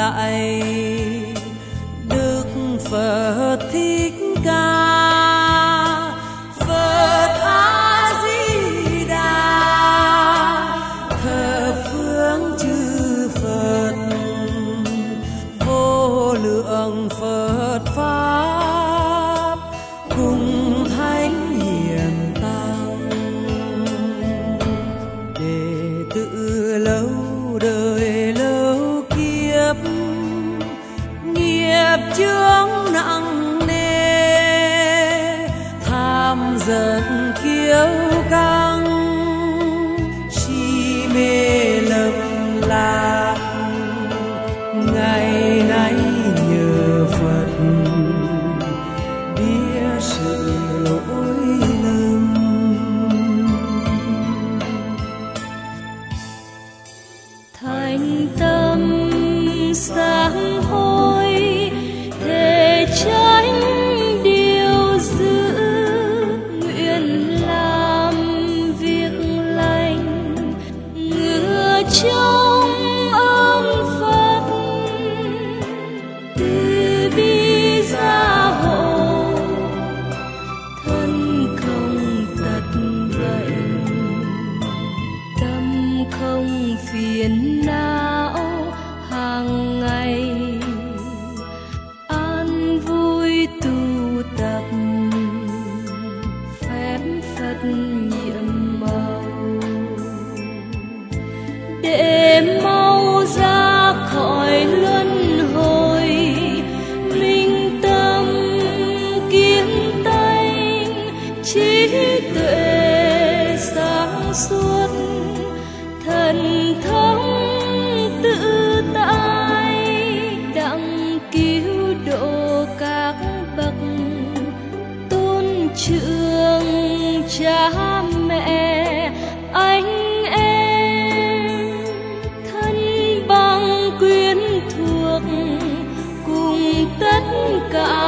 lạy Đức Phật Thích Ca. Phật A Di Đà thập phương chư Phật, vô lượng Phật pháp cùng thánh hiền tăng, đệ tử lâu đời lâu kiếp nghiệp chướng nặng nề, tham giận kiêu căng si mê lầm lạc. Ngày nay nhờ Phật biết sự lỗi lầm, thành tâm sáng hối để tránh điều dữ, nguyện làm việc lành ngựa trong ơn Phật, từ bi gia hộ thân không tật bệnh, tâm không phiền não hàng ngày, an vui tu tập phép Phật nhiệm màu, để mau ra khỏi luân hồi, minh tâm kiến tánh trí tuệ sáng suốt, thần thông tự tại đặng cứu độ các bậc tôn trưởng cha mẹ anh em, thân bằng quyến thuộc cùng tất cả